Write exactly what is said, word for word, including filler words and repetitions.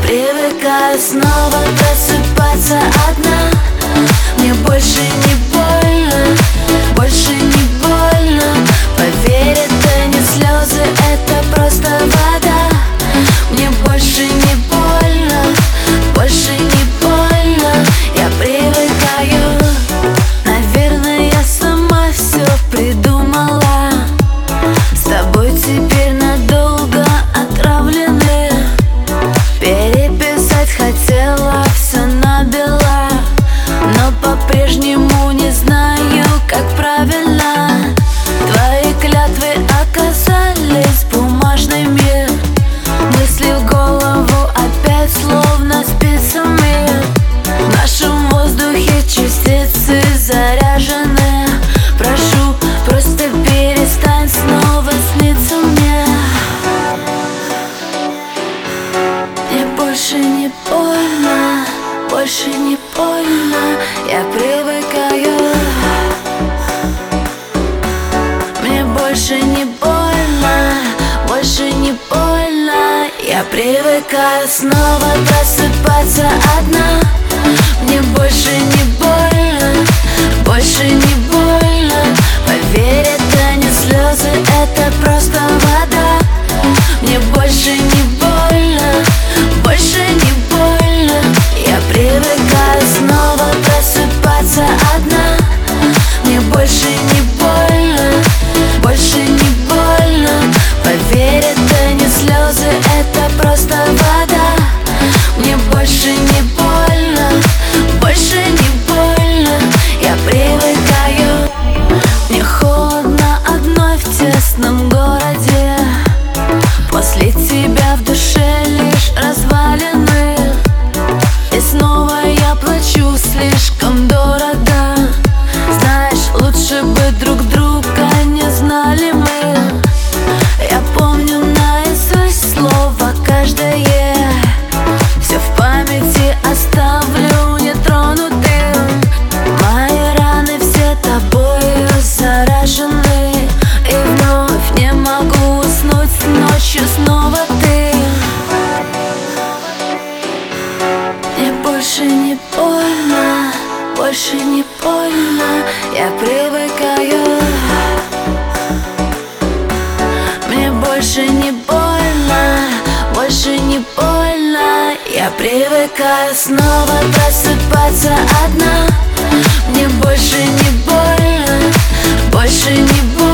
привыкаю снова просыпаться одна. Мне больше не больно, больше не больно. Поверь, это не слезы, это просто вода. Мне больше не больно, больше не больно. Я привыкаю. Наверное, я сама все придумала. С тобой теперь надолго отравлены. Переписать хотела все набила, но по-прежнему не знаю, как правильно. Твои клятвы оказались бумажными. Мысли в голову опять словно спицами. В нашем воздухе частицы заряжены. Прошу, просто перестань снова сниться мне. Мне больше не больно, больше не больно. Я привыкаю. Мне больше не больно, больше не больно. Я привыкаю снова просыпаться одна. Мне больше не больно, больше не больно. Поверь, это не слезы, это просто вода. Мне больше не больно, больше не больно. Я привыкаю снова просыпаться одна. Мне больше не больно, больше не больно. Поверь, это не слезы, это просто вода. Мне больше не больно, больше не больно. Я привыкаю. Мне холодно одной в тесном городе. После тебя в душе лишь развалины. И снова я плачу слишком дорого. Знаешь, лучше бы друг друга не знали мы. Я помню наизусть слово каждое. Все в памяти оставлю нетронутым. Мои раны все тобою заражены. И вновь не могу уснуть ночью снова ты. Мне больше не больно, больше не больно. Я привыкаю. Мне больше не больно, больше не больно. Я привыкаю снова просыпаться одна. Мне больше не больно, больше не больно.